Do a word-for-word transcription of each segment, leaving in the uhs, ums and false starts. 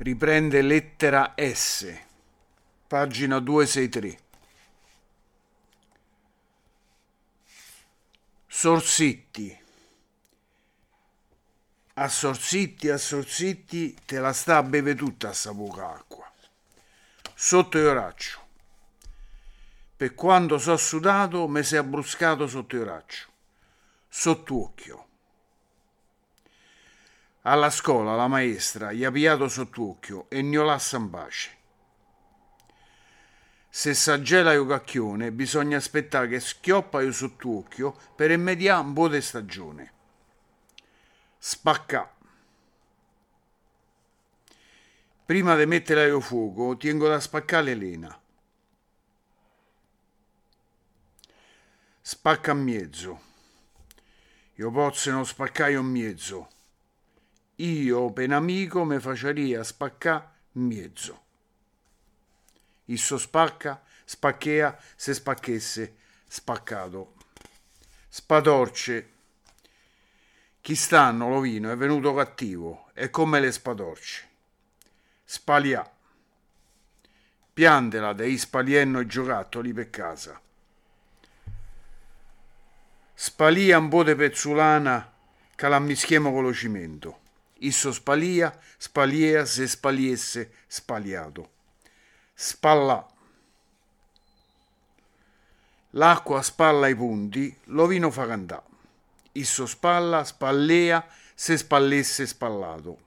Riprende lettera S, pagina duecentosessantatré. Sorsitti. A sorsitti, a sorsitti, te la sta a bere tutta sta poca acqua. Sotto il raccio. Per quando so sudato, mi si è abbruscato sotto il raccio. Sott'occhio. Alla scuola la maestra gli ha pigliato sott'occhio e ne l'ha sambace. Se s'aggela il cacchione, bisogna aspettare che schioppa il sott'occhio per immediare un po' di stagione. Spacca. Prima di mettere al fuoco, tengo da spaccare l'elena. Spacca a mezzo. Io posso non spaccare un mezzo. Io, per amico, mi faceria spaccare mezzo. Isso spacca, spacchea, se spacchesse, spaccato. Spadorce. Chi stanno, lo vino, è venuto cattivo, è come le spadorce. Spalia. Piantela dei spalienno i giocattoli per casa. Spalia un po' de pezzulana che la mischiamo con lo cimento. Isso spalia, spalia, se spaliesse, spaliato. Spalla. L'acqua spalla i punti, lo vino fa cantà. Isso spalla, spallea, se spallesse, spallato.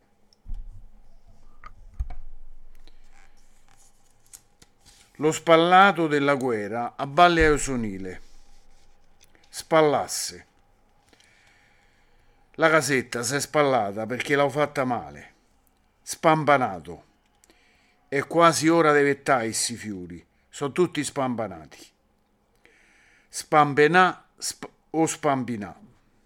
Lo spallato della guerra a balle a sonile. Spallasse. La casetta si è spallata perché l'ho fatta male. Spampanato. È quasi ora di vettare sti fiori. Sono tutti spampanati. Spampenà sp- o spampinà.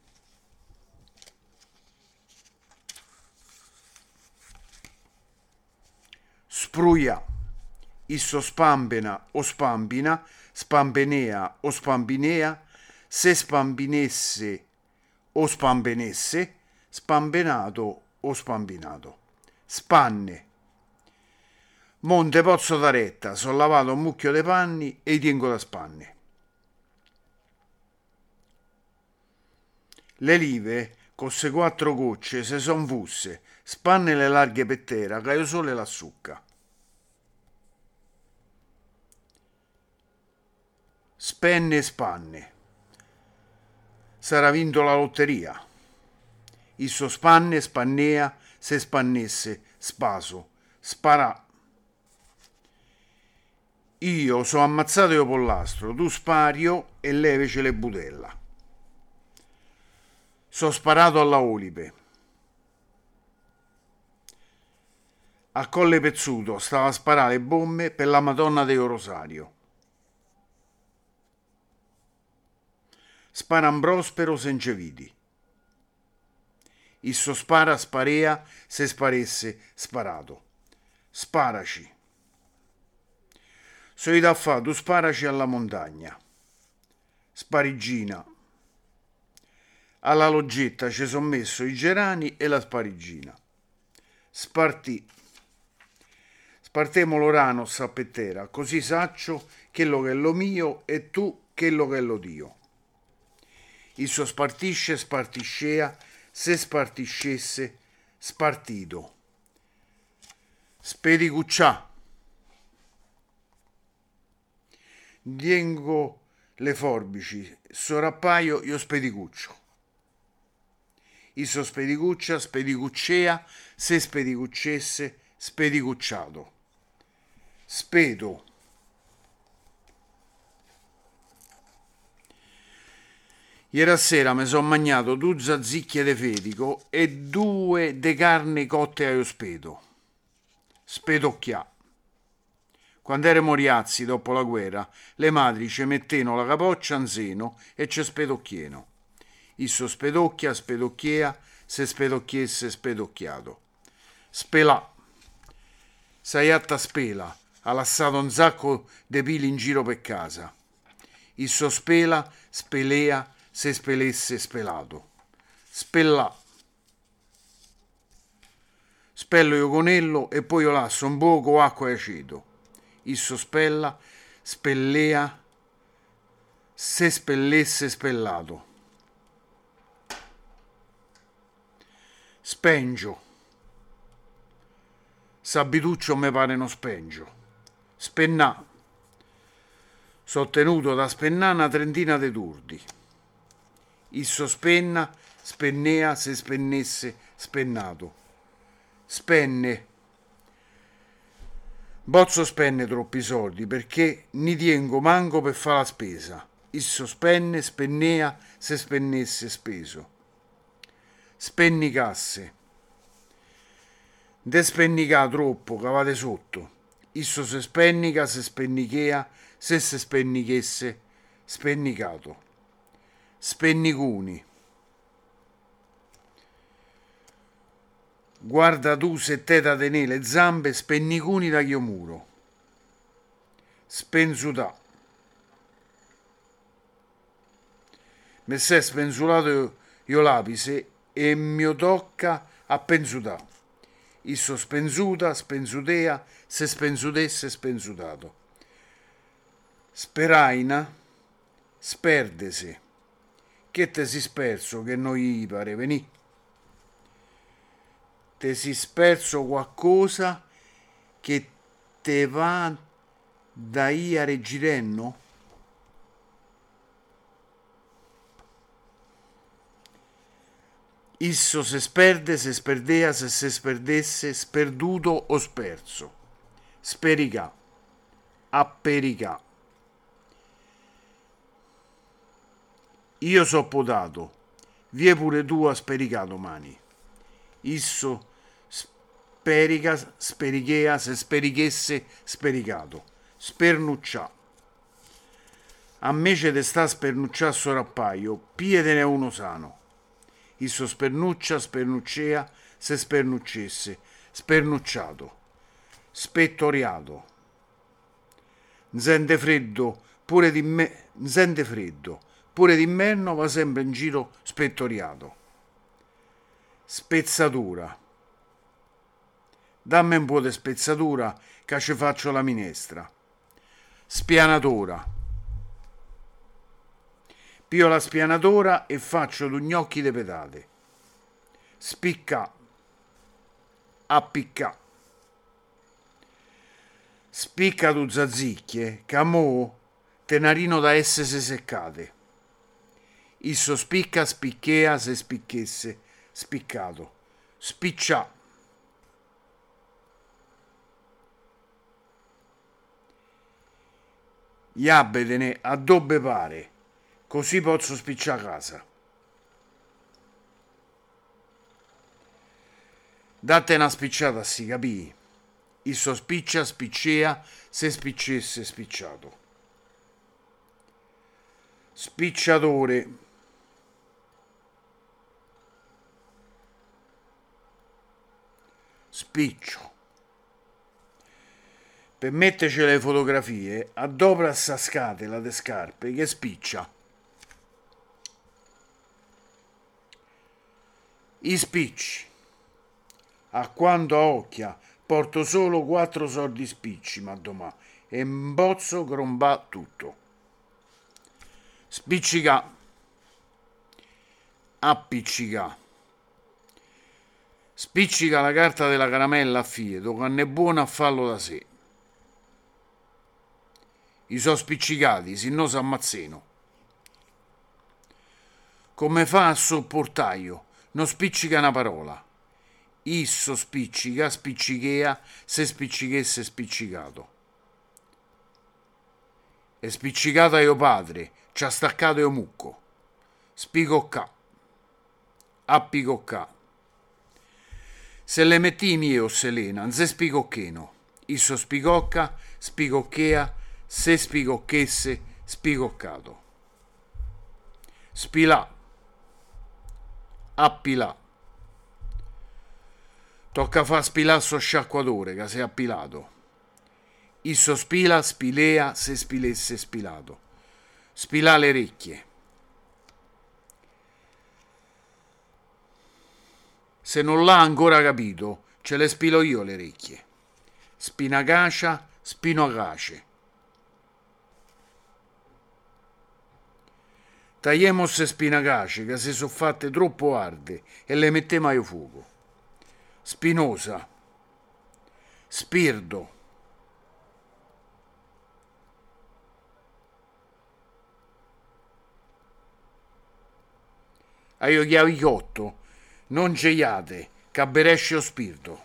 Spruia. Isso spampena o spampina. Spampenea o spampinea. Se spampinesse o spampenesse, spampenato o spampinato. Spanne. Monte pozzo da retta, sono lavato un mucchio de panni e i tengo da spanne. Le live, con se quattro gocce, se son fusse, spanne le larghe per terra, che io sole la succa. Spenne e spanne. Sarà vinto la lotteria. Isso spanne, spannea, se spannesse, spaso, sparà. Io so ammazzato io pollastro, tu spario e levece le budella. So sparato alla olipe. A Colle Pezzuto stava a sparare le bombe per la Madonna del Rosario. Sparan prospero senza vidi. Isso spara, sparea, se sparesse, sparato. Sparaci. So da fa, tu sparaci alla montagna. Sparigina. Alla loggetta ci son messo i gerani e la sparigina. Spartì. Spartemo l'orano sappettera, così saccio quello che è lo mio e tu quello che è lo Dio. Isso spartisce, spartiscea, se spartiscesse, spartito. Spedicuccià. Diengo le forbici, sorappaio io spedicuccio. Isso spedicuccia, spedicuccea, se spedicuccesse, spedicucciato. Spedo. Ieri sera mi son mangiato due zazzicchie de fetico e due de carne cotte a spedo. Spedocchià. Quando erano riazzi dopo la guerra, le madri ci mettevano la capoccia in seno e ci spedocchieno. Isso spedocchia, spedocchiea, se spedocchiesse, spedocchiato. Spelà. Saiatta spela, ha lasciato un sacco de pili in giro per casa. Isso spela, spelea, se spelesse, spelato. Spellà. spello io conello e poi io lasso un poco acqua e aceto. Isso spella, spellea, se spellesse spellato. Spengio. S'abituccio me pare non spengio. Spennà. Sottenuto da spennà una trentina de turdi. Isso spenna, spennea, se spennesse, spennato. Spenne. Bozzo spenne troppi soldi perché ni tiengo manco per fare la spesa. Isso spenne, spennea, se spennesse, speso. Spennicasse. De spennicà troppo, cavate sotto. Isso se spennica, se spennichea, se se spennichesse, spennicato. Spennicuni. Guarda tu se te da tenè le zampe, spennicuni da chiomuro. Spenzutà. Messè spenzulato io lapise e mi tocca a penzutà. Isso spenzuta, spenzutea, se spenzutesse, spenzutato. Speraina, sperdese. Che te si sperso che noi pare venì. Te si sperso qualcosa che te va da ia reggirenno? Isso se sperde, se sperdea, se se sperdesse, sperduto o sperso. Spericà. Appericà. Io so potato, vie pure tu a spericà domani. Isso sperica, sperichea, se sperichesse, spericato. Spernuccià. A me ce te sta spernuccià sorappaio, pietene uno sano. Isso spernuccia, spernuccea, se spernuccesse, spernucciato. Spettoriato. Nzente freddo, pure di me, nzente freddo. Pure d'inverno va sempre in giro spettoriato. Spezzatura. Dammi un po' di spezzatura che ci faccio la minestra. Spianatura. Pio la spianatura e faccio due gnocchi de petate. Spicca. Appicca. Spicca tu zazzicchie, che a mo' tenarino da essere seccate. Isso spicca, spicchea, se spicchesse, spiccato. Spiccià. Iabetene a dove pare, così posso spiccià casa. Date una spicciata, si capì. Isso spiccia, spiccea, se spiccesse, spicciato. Spicciatore. Spiccio. Per metterci le fotografie, adopra sasscate la de scarpe che spiccia. I spicci. A quanto a occhia, porto solo quattro soldi spicci, ma domà, e mbozzo grombà tutto. Spiccica. Appiccica. Spiccica la carta della caramella a fieto, quando è buona a farlo da sé. I so spiccicati, si no s'ammazzeno. Come fa a sopportaio? Non spiccica una parola. Isso spiccica, spiccichea, se spiccichesse spiccicato. E spiccicata io padre, ci ha staccato io mucco. Spicoccà. Appicoccà. Se le metti mie o Selena, non se spicoccheno. Isso spicocca, spicocchea, se spicocchesse, spicoccato. Spilà. Appilà. Tocca fa spilà so sciacquatore, che si è appilato. Isso spila, spilea, se spilesse spilato. Spilà le orecchie. Se non l'ha ancora capito, ce le spilo io le orecchie. Spinacacia, spinocace. Tagliamo se spinacace che si sono fatte troppo arde e le mettiamo a fuoco. Spinosa, spirdo, aio chiavicotto, non geiate, caberesce o spirito.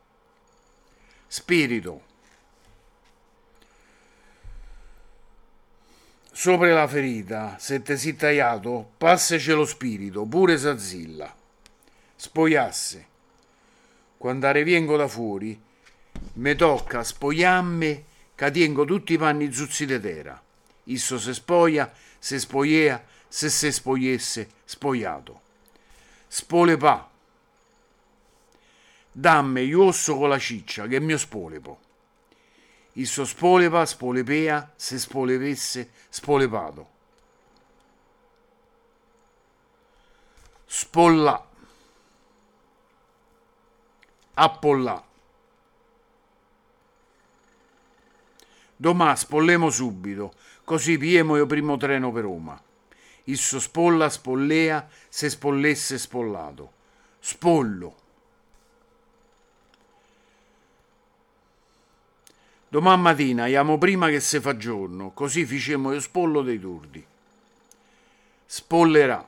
Spirito. Sopra la ferita, se te si tagliato, passaci lo spirito, pure s'azzilla. Spogliasse. Quando rivengo da fuori, mi tocca spogliarmi, che tengo tutti i panni zuzzi de terra. Isso se spoglia, se spogliea, se se spogliesse, spogliato. Spolepà. Damme io osso con la ciccia, che è mio spolepo. Isso spolepa, spolepea, se spolevesse, spolepato. Spollà. Appollà. Domà spollemo subito, così piemo io primo treno per Roma. Isso spolla, spollea, se spollesse, spollato. Spollo. Domani mattina iamo prima che se fa giorno, così facemo io spollo dei turdi. Spollerà.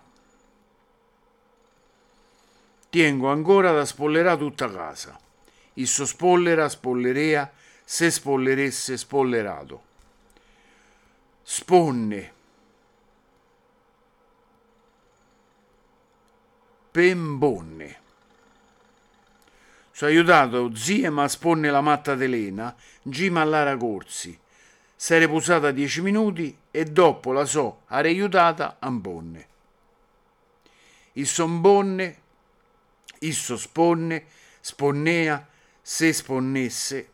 Tengo ancora da spollerà tutta casa. Isso spollera, spollerea, se spolleresse, spollerato. Sponne. Pembonne. Sono aiutato zie ma sponne la matta d'Elena, gima all'ara corsi. S'era posata dieci minuti e dopo la so aiutata a bonne. Isso mbonne, isso sponne, sponnea, se sponnesse,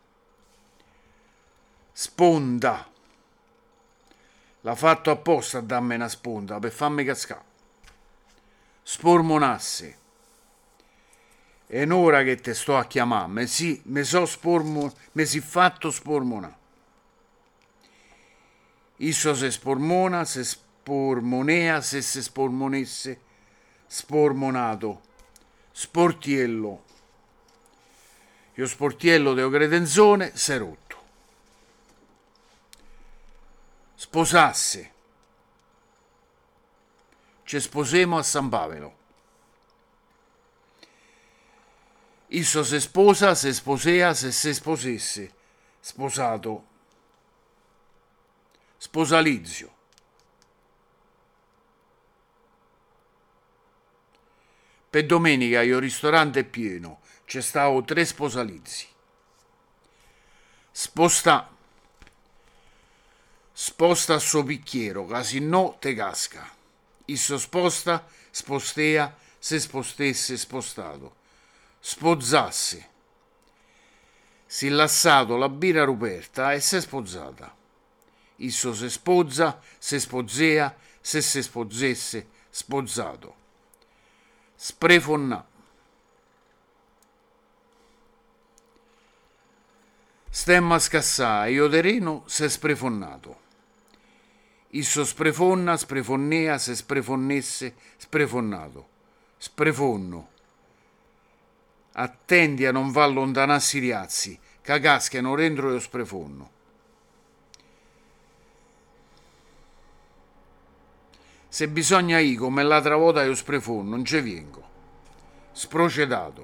sponda. L'ha fatto apposta a darmi una sponda per farmi cascare. Spormonasse. È un'ora che te sto a chiamare, me si, me so spormo, me si fatto spormona. Isso se spormona, se spormonea, se se spormonesse, spormonato. Sportiello. Io sportiello deo credenzone, s'è rotto. Sposasse. Ci sposemo a San Pavelo. Isso se sposa, se sposea, se se sposesse. Sposato. Sposalizio. Per domenica io ristorante è pieno, c'è stavo tre sposalizi. Sposta. Sposta a suo picchiero, casi no te casca. Isso sposta, spostea, se spostesse, spostato. Spozzasse. Si lassato la birra ruperta e si è spozzata. Isso se spozza, se spozzea, se se spozzesse, spozzato. Sprefonnà. Stemma a scassare, io terreno se sprefonnato. Isso sprefonna, sprefonnea, se sprefonnesse, sprefonnato. Sprefonno. Attendi a non va allontanarsi i riazzi, che cascano dentro lo sprefonno. Se bisogna io come l'altra volta io sprefonno, non ci vengo. Sprocedato.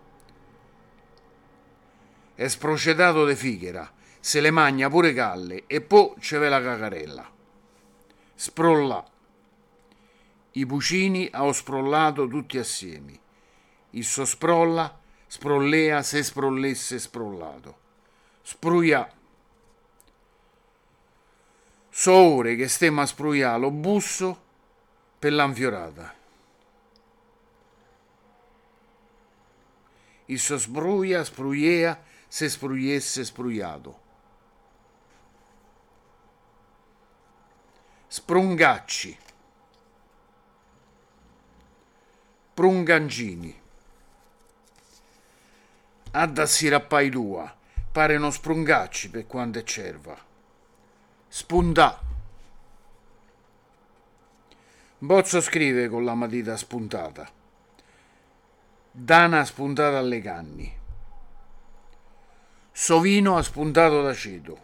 È sprocedato de fighera, se le magna pure calle e poi c'è la cacarella. Sprollà. I pucini ho sprollato tutti assieme. Isso sprolla, sprollea, se sprollesse, sprollato. Spruia. So ore che stiamo a spruiare lo busso per l'anfiorata. Isso spruia, spruiea, se spruiesse, spruiato. Sprungacci. Prungancini. Addassi rappai tua, pare non sprungacci per quando è cerva. Spuntà. Bozzo scrive con la matita spuntata. Dana spuntata alle canni. Sovino ha spuntato d'aceto.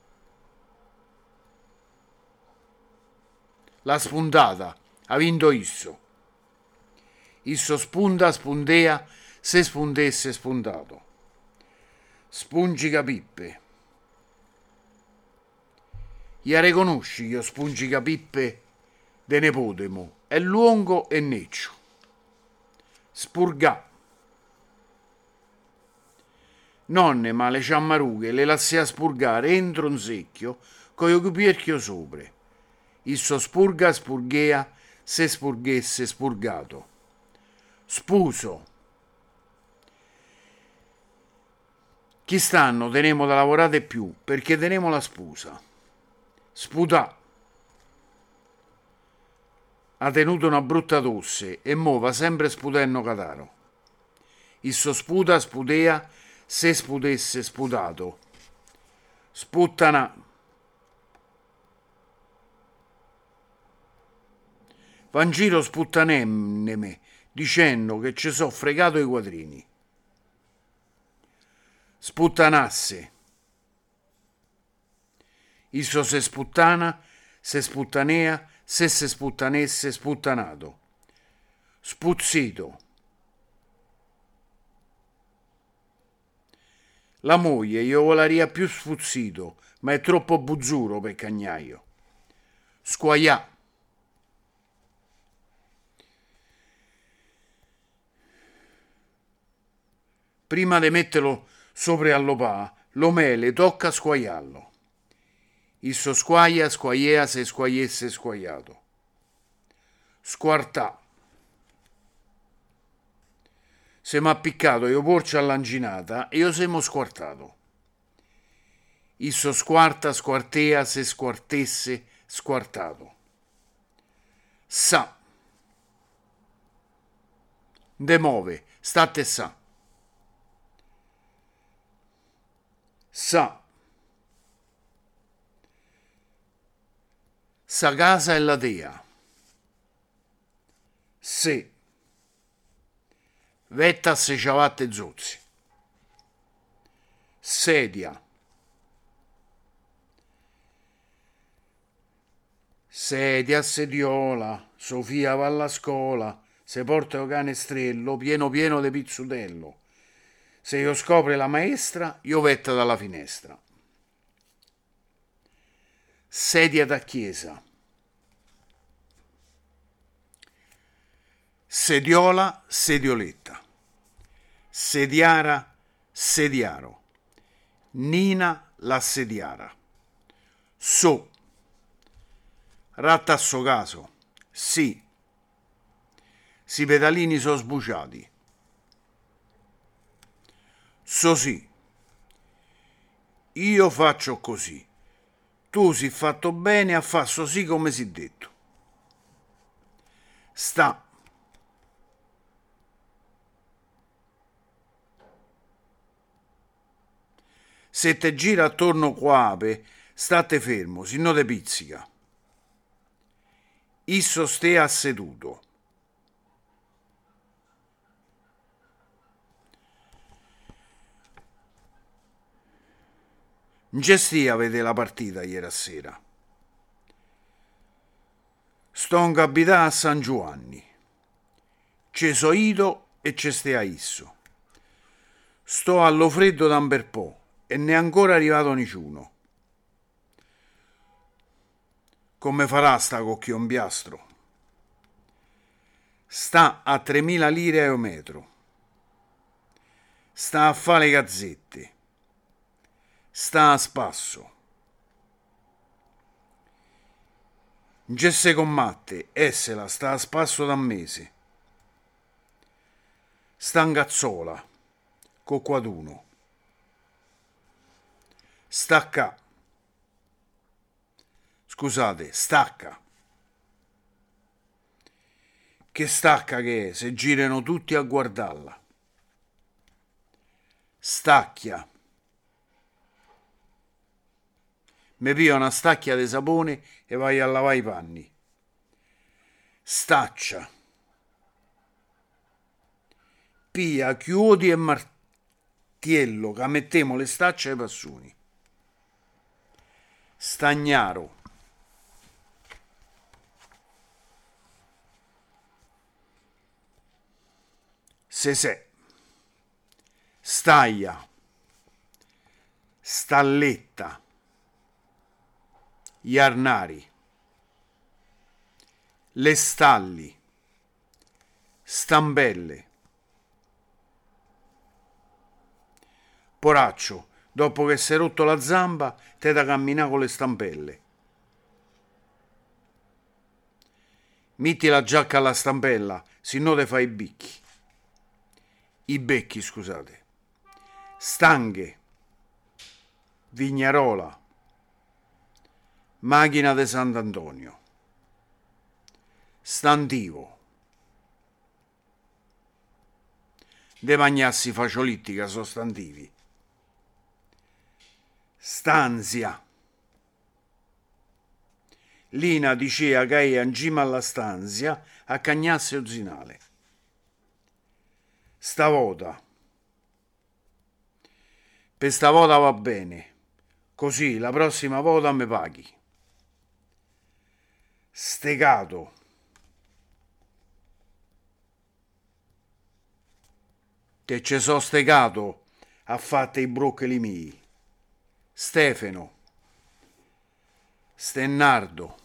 La spuntata ha vinto isso. Isso spunta, spuntea, se spuntesse spuntato. Spungica pippe. Ia riconosci io spungica pippe de nepotemo, è lungo e neccio. Spurgà. Nonne, ma le ciammarughe le lassia spurgare entro un secchio con il cupierchio sopra. Isso spurga, spurghea, se spurghesse spurgato. Spuso. Chi stanno tenemo da lavorare più, perché tenemo la spusa. Sputà. Ha tenuto una brutta tosse e mo va sempre sputenno cataro. Isso sputa, sputea, se sputesse sputato. Sputtana. Va in giro sputtanemme, dicendo che ci so fregato i quattrini. Sputtanasse. Isso se sputtana, se sputtanea, se se sputtanesse sputtanato. Spuzzito. La moglie io volaria più sfuzzito, ma è troppo buzzuro per cagnaio. Squaià. Prima di metterlo sopra all'opà, lo mele tocca squaiarlo. Isso squaia, squaiea, se squaiesse squaiato. Squartà. Se m'ha piccato io porcio all'anginata e io semo squartato. Isso squarta, squartea, se squartesse squartato. Sa. Demove, state sa. Sa. Sa casa è la dea. Se. Vetta se ciavatte zozzi. Sedia. Sedia, sediola, Sofia va alla scuola, se porta il canestrello pieno pieno di pizzutello. Se io scopre la maestra, io vetta dalla finestra. Sedia da chiesa. Sediola, sedioletta. Sediara, sediaro. Nina, l'assediara. So. Ratta a suo caso. Sì. Si pedalini so sbuciati. So sì. Io faccio così. Tu si fatto bene a far così come si detto. Sta. Se te gira attorno quape, state fermo, si no te pizzica. Isso stea seduto. Non c'è stia a vedere la partita ieri sera. Sto in capità a San Giovanni. C'è so ito e c'è stea isso. Sto allo freddo da un bel po' e ne è ancora arrivato nessuno. Come farà sta cocchiombiastro? Sta a tremila lire a metro. Sta a fare le gazzette. Sta a spasso. Gesse commatte, essela, sta a spasso da un mese. Sta in cazzola, con quaduno. Stacca. Scusate, stacca. Che stacca che è, se girano tutti a guardarla. stacchia. Mi pia una stacchia di sapone e vai a lavare i panni. Staccia. Pia, chiodi e martiello che mettiamo le stacce ai passoni. Stagnaro. Sesè. Staglia. Stalletta. Iarnari. Le stalli. Stambelle. Poraccio, dopo che si è rotto la zamba, te da camminare con le stampelle. Metti la giacca alla stampella, se no te fai i bicchi. I becchi, scusate. Stanghe. Vignarola. Macchina de Sant'Antonio. Stantivo. De magnassi faciolitti che sono stantivi. Stanzia. Lina diceva che è in cima alla stanzia a cagnarsi ozinale. Stavolta. Per stavolta va bene, così la prossima volta mi paghi. Stegato. Che ci so stegato a fatte i broccoli miei. Stefano. Stennardo.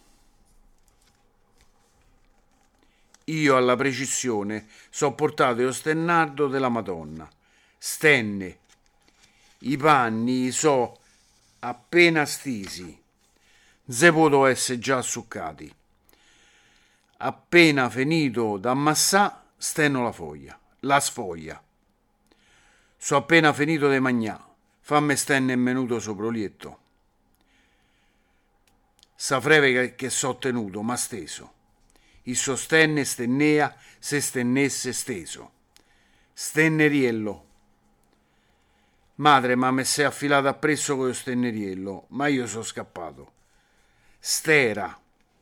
Io alla precisione so portato lo stennardo della Madonna. Stenne. I panni so appena stisi. Se potevo essere già assuccati. Appena finito d'ammassà, stenno la foglia, la sfoglia. So appena finito di magnà, fammi stenne menuto soprolietto. Sa freve che, che so tenuto, ma steso. Il sostenne stennea, se stennesse steso. Stenneriello. Madre, ma mi sei affilato appresso con lo stenneriello, ma io sono scappato. Stera.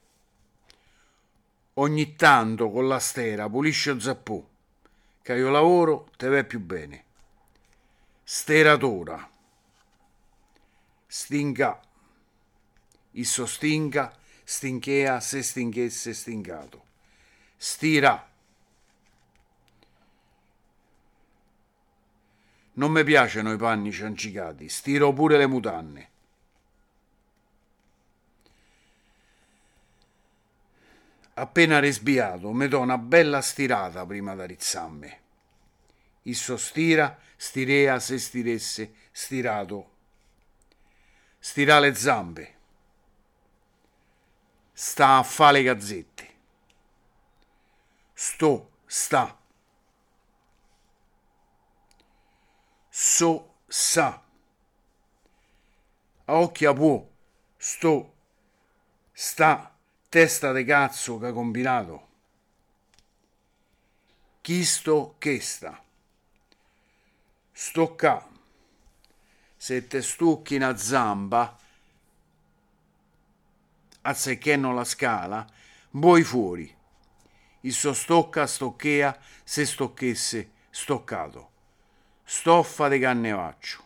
Ogni tanto con la stera pulisce lo zappò, che io lavoro te va più bene. Steratora. Stinga. Isso stinga, stinchea, se stinchesse stingato. Stira. Non mi piacciono i panni ciancicati, stiro pure le mutanne. Appena resbiato, mi do una bella stirata prima da rizzarmi. Isso stira, stirea, se stiresse, stirato. Stira le zampe. Sta a fa le gazzette. Sto, sta. So, sa. A occhia può. Sto, sta. Testa de cazzo che ha combinato. Chi sto che sta. Stocca. Se te stucchi una zamba, anziché non la scala, vuoi fuori. Il so stocca, stocchea, se stocchesse, stoccato. Stoffa de cannevaccio.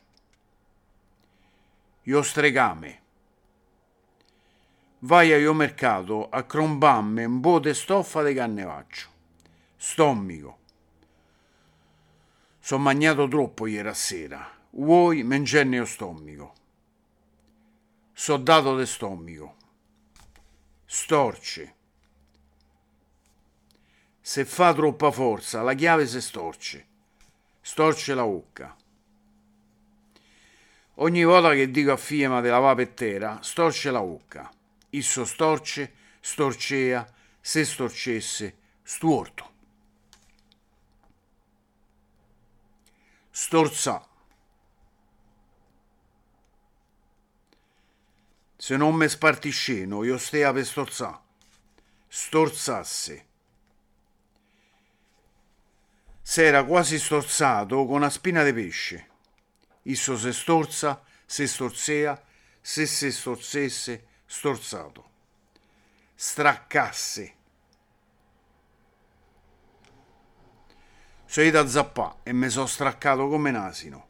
Io stregame. Vai a io mercato a crombamme un po' de stoffa de cannevaccio. Stommico. So magnato troppo ieri sera. Vuoi mengenne io stommico. So dato de stommico. Storce. Se fa troppa forza, la chiave si storce. Storce la bocca. Ogni volta che dico a figlia di lavare per terra, storce la bocca. Isso storce, storcea, se storcesse, stuorto. Storzà. Se non me spartisceno, io stea per storzà. Storzasse. S'era quasi storzato con una spina di pesce. Isso se storza, se storzea, se se storzesse, storzato. Straccasse. Sono da zappà e mi sono straccato come un asino.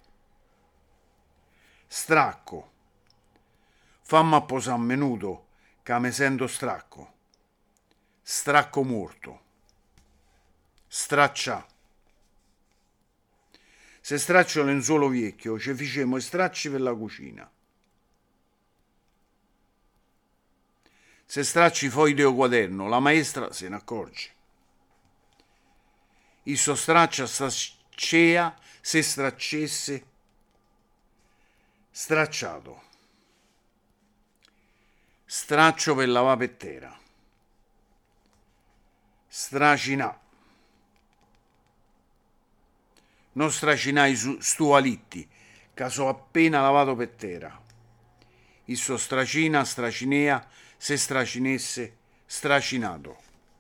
Stracco. Fammi apposare un minuto che mi sento stracco. Stracco morto. Straccia. Se straccio il lenzuolo vecchio, ci facciamo i stracci per la cucina. Se stracci fogli di quaderno, la maestra se ne accorge. Isso straccia straccia, se straccesse, stracciato. Straccio per lavare per terra. Stracinà. Non stracinai su stualitti, che so appena lavato per terra. Isso stracina, stracinea, se stracinesse, stracinato.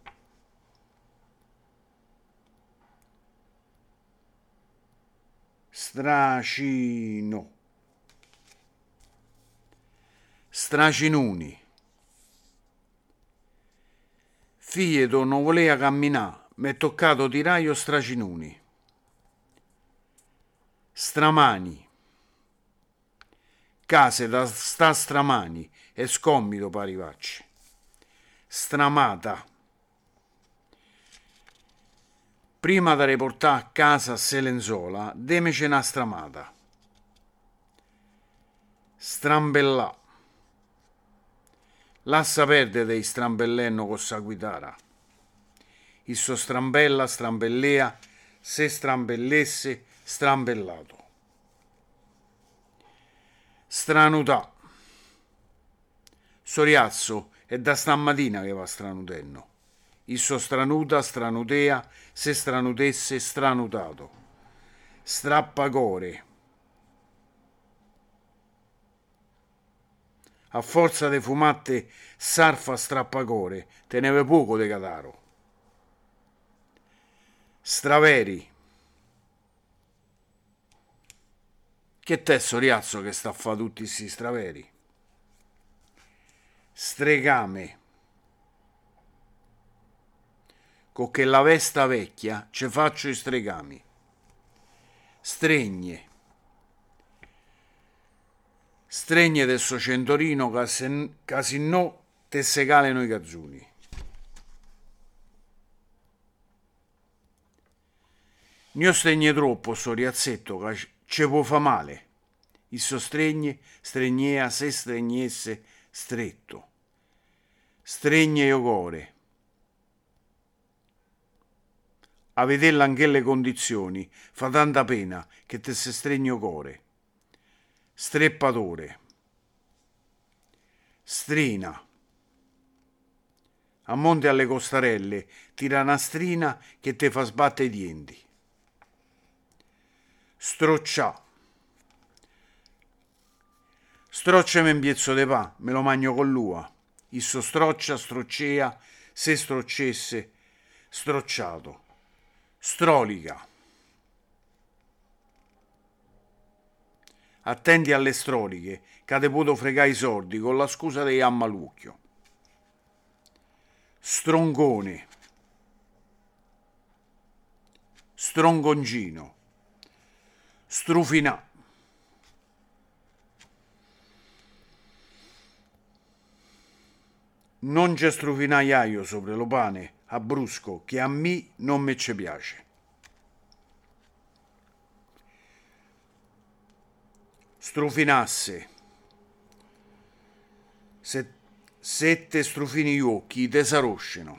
Stracino. Stracinuni. Fieto non voleva camminare, mi è toccato tiraio stracinuni. Stramani. Case da sta stramani e scomito parivacci. Stramata. Prima da riportare a casa a Selenzola, demece una stramata. Strambellà. Lassa perdere dei strambellenno con sa guitara. Isso strambella, strambellea, se strambellesse, strambellato. Stranutà. Soriazzo è da stamattina che va stranutenno. Isso stranuta, stranutea, se stranutesse, stranutato. Strappacore. A forza de fumatte sarfa strappacore, teneve poco de cataro. Straveri. Che te soriazzo che sta a fa tutti sti straveri? Stregame. Con che la vesta vecchia ce faccio i stregami. Stregne. Stregne del suo centorino che se no te se caleno i gazzuni. Nio stregne troppo sto riazzetto che ce può fa male. Il sostregne, stregnea, se stregnesse, stretto. Stregne io core. A vederla anche le condizioni fa tanta pena che te se stregno core. Streppatore. Strina. A monte alle costarelle tira una strina che te fa sbattere i dienti. Stroccià. Strocciami un piezzo de pa, me lo magno con l'ua. Isso stroccia, stroccea, se stroccesse, strocciato. Strolica. Attenti alle stroliche, che te puto fregare i sordi con la scusa dei ammalucchio. Strongone. Strongoncino. Strufinà. Non c'è strufinaio sopra lo pane a brusco che a me non me ci piace. Strufinasse. Se, se te strufini gli occhi te s'arroscino.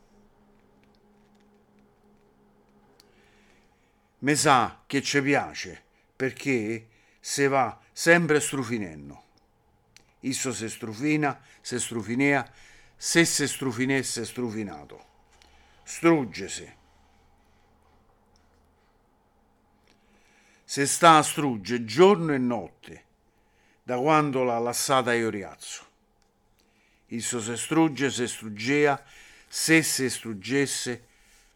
Me sa che ci piace perché se va sempre strufinenno. Isso se strufina, se strufinea, se se strufinesse strufinato. Struggese. Se sta a strugge giorno e notte, da quando l'ha lassata io riazzo. Isso se strugge, se struggea, se se struggesse,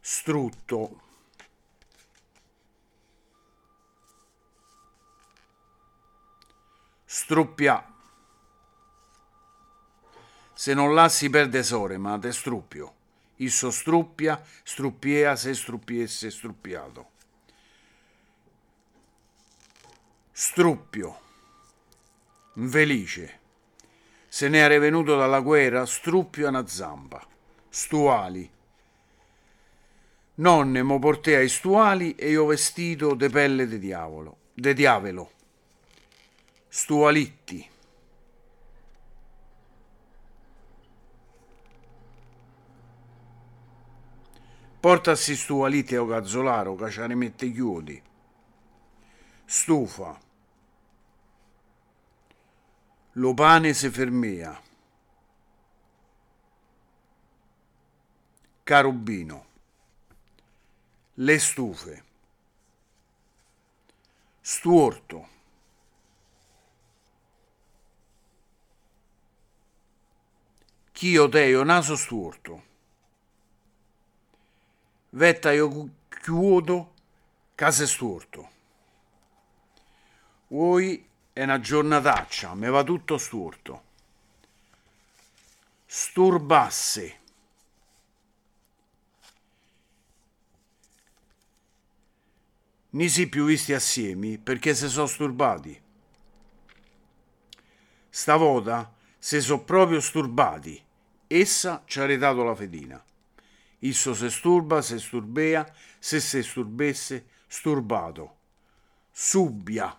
strutto. struppia. Se non là si perde sore, ma te struppio. Isso struppia, struppiea, se struppiesse, struppiato. Struppio. Infelice. Se ne era venuto dalla guerra, struppio una zampa. Stuali. Nonne mo portea i stuali e io vestito de pelle de diavolo, de diavolo. Stualitti. Portasi stualitti o cazzolaro, che ci rimette chiodi. Stufa. Lo pane se fermea. Carubino. Le stufe. Stuorto. Ch'io teo naso stuorto. Vetta io chiudo casa stuorto. Voi è una giornataccia, me va tutto stuorto. Sturbasse. Ni si più visti assieme perché se sono sturbati. Stavolta se so proprio sturbati. Essa ci ha redato la fedina. Isso se sturba, se sturbea, se se sturbesse, sturbato. Subbia.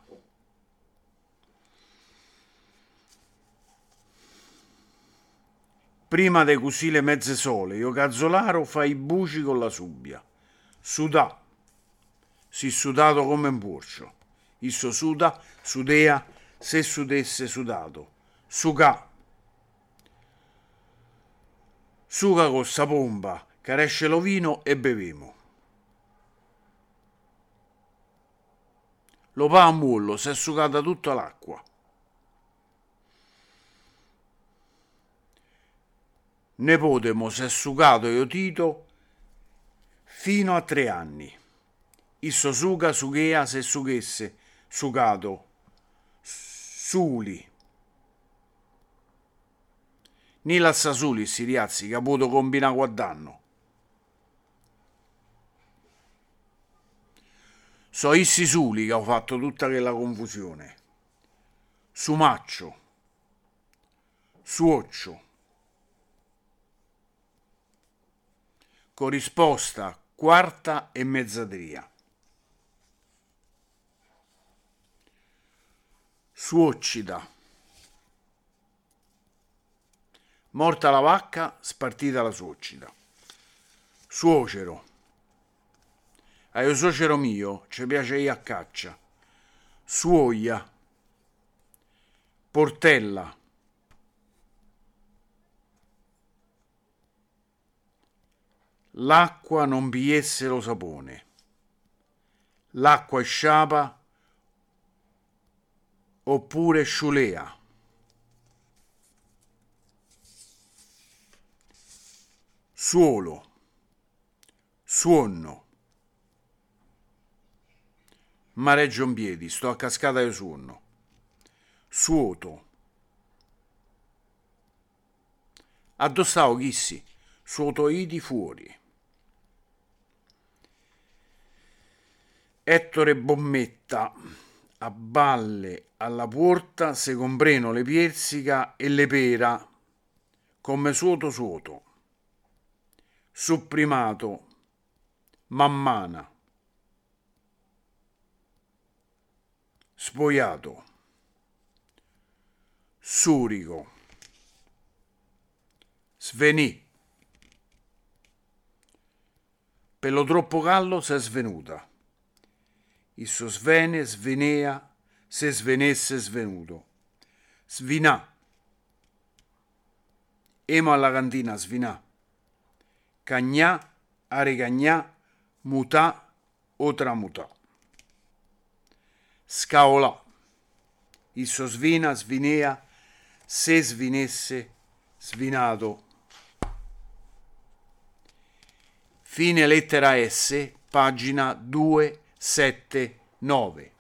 Prima de così le mezze sole, io cazzolaro fa i buci con la subbia. Sudà. Si sudato come un porcio. Isso suda, sudea, se sudesse sudato. Sucà. Suca con sta pompa, caresce lo vino e bevemo. Lo pa a mullo, si è sucata tutta l'acqua. Nepotemo si è sucato io Tito fino a tre anni. Isso suca, sughea, se sughesse, sucato. Suli. Ni la sasuli si riazzi che ha potuto combinare guaddanno. So issi suli che ho fatto tutta quella confusione. Sumaccio. Suoccio. Corrisposta quarta e mezzadria. Suoccida. Morta la vacca, spartita la suoccida. Suocero. A io suocero mio, ci piace io a caccia. Suoia. Portella. L'acqua non pigliesse lo sapone. L'acqua sciapa oppure sciulea. Suolo. Suonno. Ma reggio in piedi, sto a cascata di suonno. Suoto. Addossavo chissi, suoto idi fuori. Ettore Bommetta, a balle alla porta se compreno le pierzica e le pera, come suoto suoto. Supprimato, mammana. Spogliato. Surico. Svenì. Per lo troppo callo s'è svenuta. Isso svene, svenea, se svenesse svenuto. Svinà. Emo alla cantina svinà. Cagnà, arecagnà, mutà o tramutà. Scaolà. Isso svina, svinea, se svinesse, svinato. Fine lettera S, pagina duecentosettantanove.